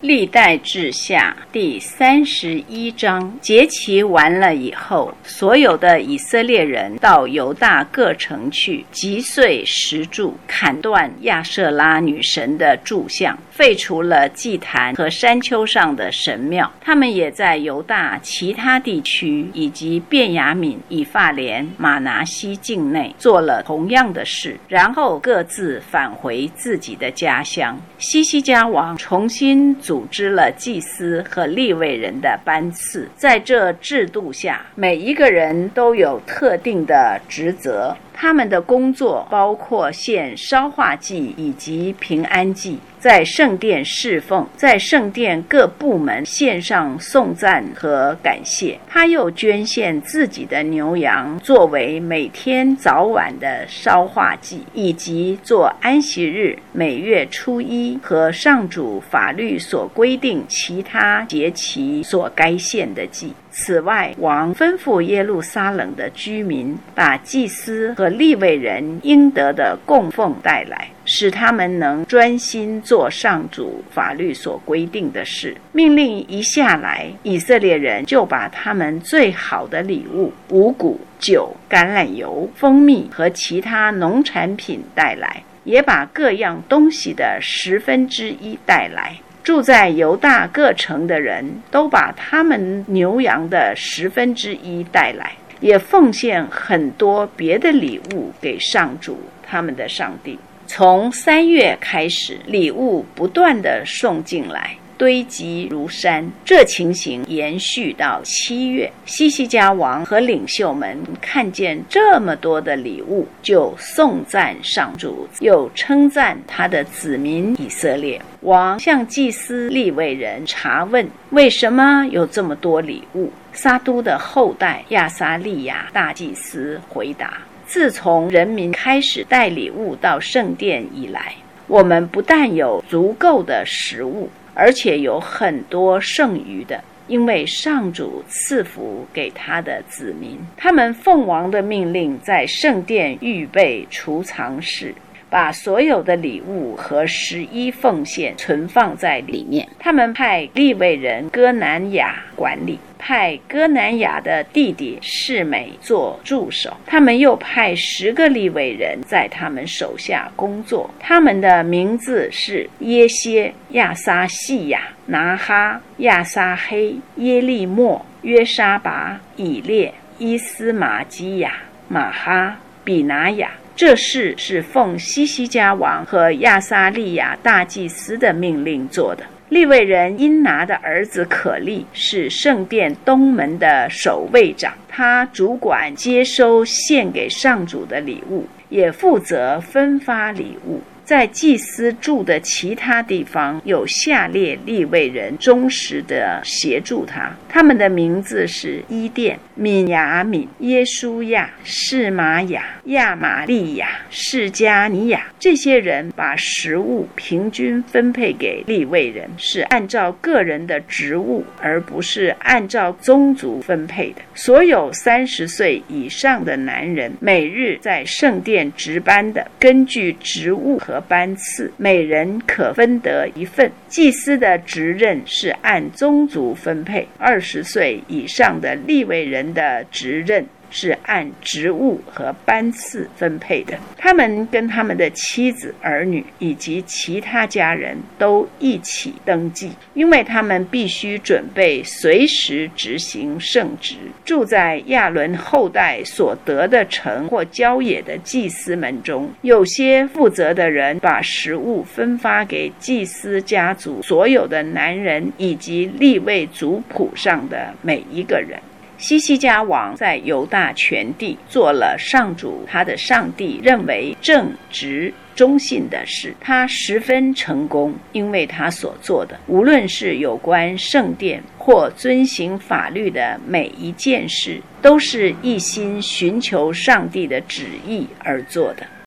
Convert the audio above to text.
历代志下第31章，节期完了以后，所有的以色列人到犹大各城去，击碎石柱，砍断亚舍拉女神的柱像，废除了祭坛和山丘上的神庙。他们也在犹大其他地区以及便雅悯、以法莲、马拿西境内做了同样的事，然后各自返回自己的家乡。西西家王重新组织了祭司和利未人的班次，在这制度下，每一个人都有特定的职责。他们的工作包括献烧化祭以及平安祭，在圣殿侍奉，在圣殿各部门献上颂赞和感谢。他又捐献自己的牛羊作为每天早晚的烧化祭，以及做安息日、每月初一和上主法律所规定其他节期所该献的祭。此外，王吩咐耶路撒冷的居民把祭司和利未人应得的供奉带来，使他们能专心做上主法律所规定的事。命令一下来，以色列人就把他们最好的礼物五谷、酒、橄榄油、蜂蜜和其他农产品带来，也把各样东西的1/10带来。住在犹大各城的人都把他们牛羊的1/10带来，也奉献很多别的礼物给上主他们的上帝。从3月开始，礼物不断地送进来，堆积如山。这情形延续到7月，西西家王和领袖们看见这么多的礼物，就颂赞上主，又称赞他的子民以色列。王向祭司利未人查问，为什么有这么多礼物？撒督的后代亚撒利雅大祭司回答，自从人民开始带礼物到圣殿以来，我们不但有足够的食物，而且有很多剩余的，因为上主赐福给他的子民。他们奉王的命令，在圣殿预备储藏室，把所有的礼物和11奉献存放在里面。他们派利未人哥南雅管理，派哥南雅的弟弟示每做助手。他们又派10个利未人在他们手下工作。他们的名字是耶歇、亚撒细雅、拿哈、亚撒黑、耶利末、约沙拔、以列、伊斯玛基雅、马哈、比拿雅。这事是奉西西家王和亚撒利雅大祭司的命令做的。利未人因拿的儿子可利是圣殿东门的守卫长，他主管接收献给上主的礼物，也负责分发礼物。在祭司住的其他地方，有下列利未人忠实地协助他，他们的名字是伊甸、敏雅敏、耶书亚、示玛雅、亚玛利亚、示加尼亚。这些人把食物平均分配给利未人，是按照个人的职务，而不是按照宗族分配的。所有30岁以上的男人，每日在圣殿值班的，根据职务和班次，每人可分得1份。祭司的职任是按宗族分配，20岁以上的利未人的职任是按职务和班次分配的。他们跟他们的妻子、儿女以及其他家人都一起登记，因为他们必须准备随时执行圣职。住在亚伦后代所得的城或郊野的祭司们中，有些负责的人把食物分发给祭司家族所有的男人以及利未族谱上的每一个人。西西家王在犹大全地做了上主他的上帝认为正直忠信的事，他十分成功，因为他所做的，无论是有关圣殿或遵行法律的每一件事，都是一心寻求上帝的旨意而做的。